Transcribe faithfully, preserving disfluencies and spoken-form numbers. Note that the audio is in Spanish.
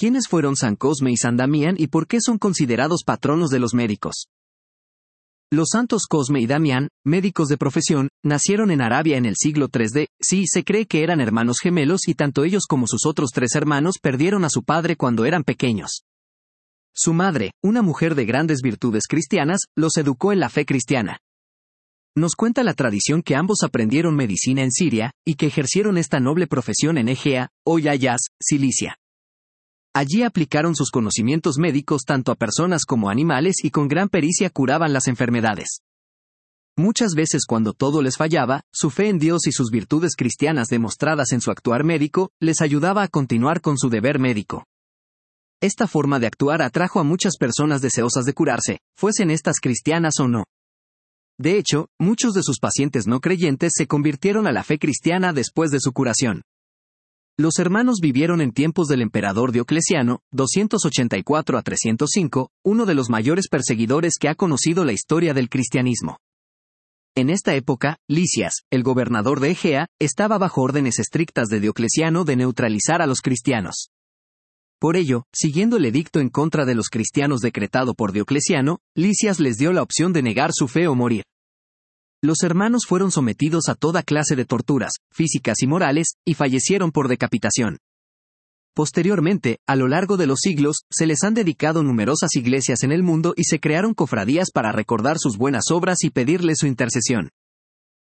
¿Quiénes fueron San Cosme y San Damián y por qué son considerados patronos de los médicos? Los santos Cosme y Damián, médicos de profesión, nacieron en Arabia en el siglo tres de. Sí, se cree que eran hermanos gemelos y tanto ellos como sus otros tres hermanos perdieron a su padre cuando eran pequeños. Su madre, una mujer de grandes virtudes cristianas, los educó en la fe cristiana. Nos cuenta la tradición que ambos aprendieron medicina en Siria, y que ejercieron esta noble profesión en Egea, hoy Ayaz, Cilicia. Allí aplicaron sus conocimientos médicos tanto a personas como a animales y con gran pericia curaban las enfermedades. Muchas veces cuando todo les fallaba, su fe en Dios y sus virtudes cristianas demostradas en su actuar médico, les ayudaba a continuar con su deber médico. Esta forma de actuar atrajo a muchas personas deseosas de curarse, fuesen estas cristianas o no. De hecho, muchos de sus pacientes no creyentes se convirtieron a la fe cristiana después de su curación. Los hermanos vivieron en tiempos del emperador Diocleciano, doscientos ochenta y cuatro a trescientos cinco, uno de los mayores perseguidores que ha conocido la historia del cristianismo. En esta época, Lisias, el gobernador de Egea, estaba bajo órdenes estrictas de Diocleciano de neutralizar a los cristianos. Por ello, siguiendo el edicto en contra de los cristianos decretado por Diocleciano, Lisias les dio la opción de negar su fe o morir. Los hermanos fueron sometidos a toda clase de torturas, físicas y morales, y fallecieron por decapitación. Posteriormente, a lo largo de los siglos, se les han dedicado numerosas iglesias en el mundo y se crearon cofradías para recordar sus buenas obras y pedirles su intercesión.